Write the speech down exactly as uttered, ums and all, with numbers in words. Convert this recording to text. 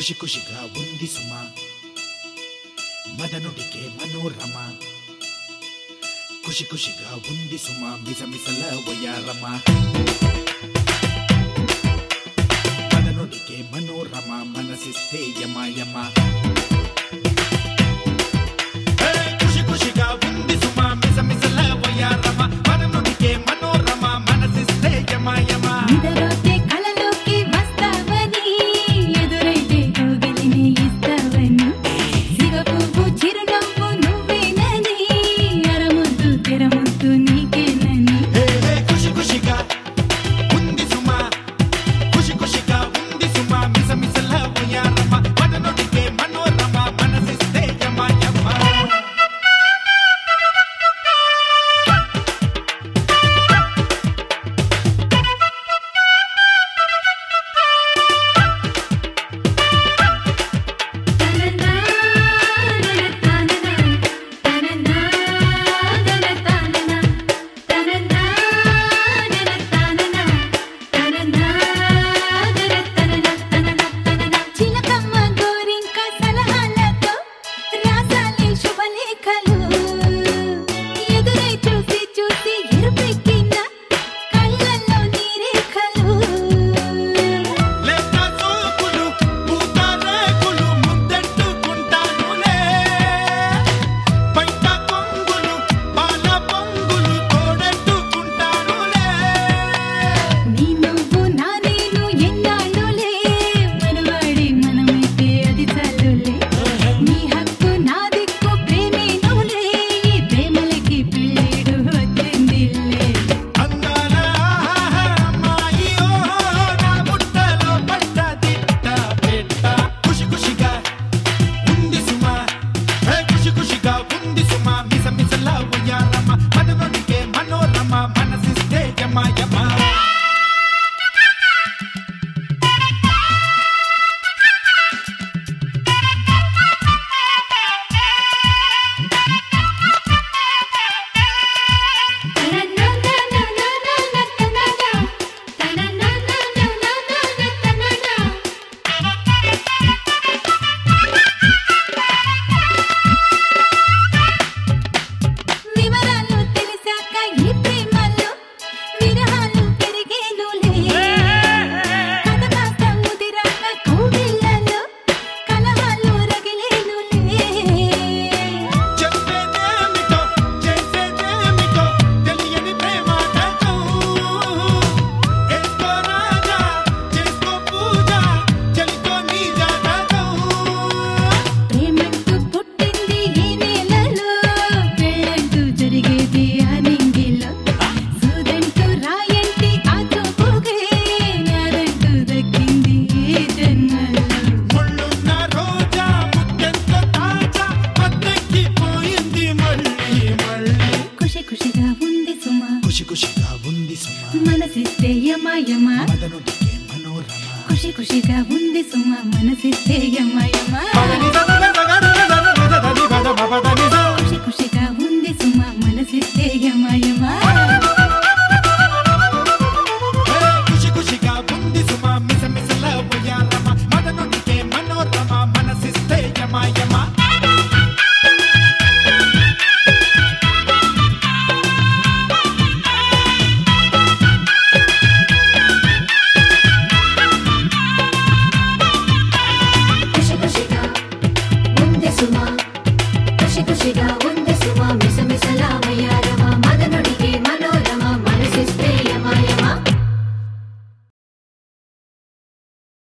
ఖుషి ఖుషిగా ఉంది సుమ మదనుడికే మనోరమ ఖుషి ఖుషిగా ఉంది సుమ మిసమిసల వయారమ మదనుడికే మనోరమ మనసిస్తే యమయమ ఖుషి ఖుషిగా ఉంది సుమ మిసమిసల వయారమ మదనుడికే మనోరమ మనసిస్తే యమయమ ఖుషి ఖుషిగా ఉంది సుమ మనసిస్తే యమయమ మదనుడికే మనోరమ ఖుషి ఖుషిగా ఉంది సుమ మనసిస్తే యమయమ ఖుషి ఖుషిగా ఉంది సుమ మనసిస్తే యమయమ ఖుషి ఖుషిగా ఉంది సుమ మిసమిసల వయారమ మదనుడికే మనోరమ మనసిస్తే యమయమ ఖుషి ఖుషిగా ఉంది సుమ